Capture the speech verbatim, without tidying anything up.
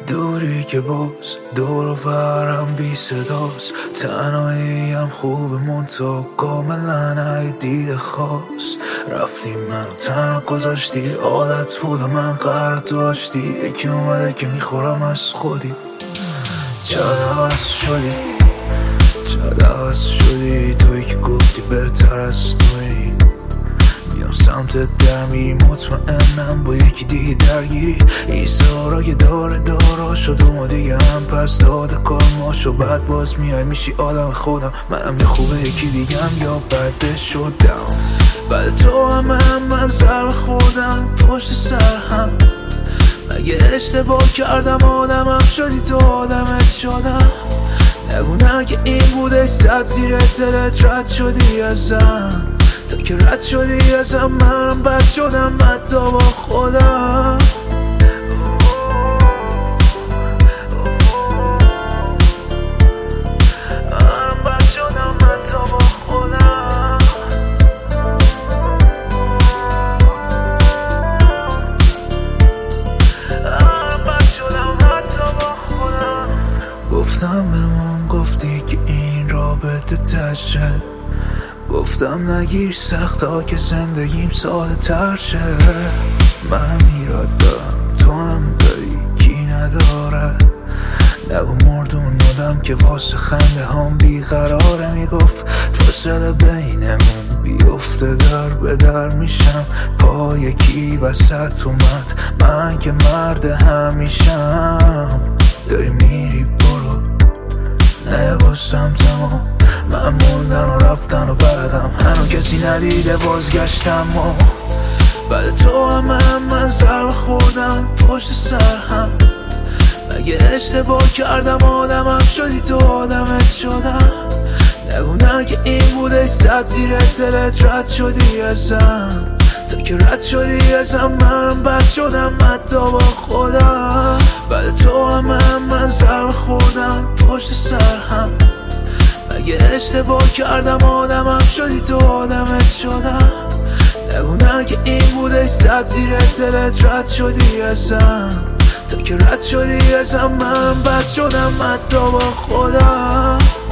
دوری که باز دور و برم بی صداست، تنهاییم خوبه منطقه کاملا ای دید خاص. رفتی منو تنها گذاشتی، عادت بودم من قرار داشتی، یکی اومده که میخورم از خودی. چرا عوض شدی، چرا عوض شدی، توی که گفتی بهتر از توی. میام سمت در میری مطمئنم با یکی دیگه درگیری. این سارا که داره دارا شد و ما دیگه هم پس داده کار ما شو. بعد باز میای میشی آدم خودم، منم یه خوبه یکی دیگه هم یا بده شدم. بعد تو هم هم من زر خوردم پشت سر هم. مگه اشتباه کردم آدمم شدی تو آدمت شدم. نگو نه که این بوده صد زیر دلت رد شدی ازم. تا که رد شدی ازم منم بد شدم حتی با خودم. منم بد شدم حتی با خودم. منم بد شدم حتی با خودم. گفتم بمون، گفتی که این رابطه تشه. گفتم نگیر سخت ها که زندگیم ساده تر شه. منم ایراد دارم تو هم داری کی نداره. نگو مردون آدم که واسه خنده هم بیقراره. میگفت فاصله بینمون بیفته در به در میشم. پا یکی وسط اومد من که مرد همیشم. داری میری برو نه واسم تمام. من موندن و رفتن و بعدم هنو کسی ندیده بازگشتم. و بعد تو هم هم من زر خوردم پشت سر هم. مگه اشتباه کردم آدمم شدی تو آدمت شدم. نگو نه که این بوده صد زیر دلت رد شدی ازم. تا که رد شدی ازم منم بد شدم حتی با خودم. بعد تو هم هم من زر خوردم پشت سر هم. مگه اشتباه کردم آدمم شدی تو آدمت شدم. نگو نه که این بوده صد زیر دلت رد شدی ازم. تا که رد شدی ازم منم بد شدم حتی با خودم.